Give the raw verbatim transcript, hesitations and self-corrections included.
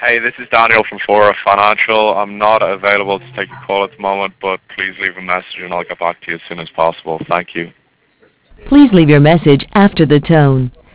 Hi, this is Daniel from Fora Financial. I'm not available to take a call at the moment, but please leave a message and I'll get back to you as soon as possible. Thank you. Please leave your message after the tone.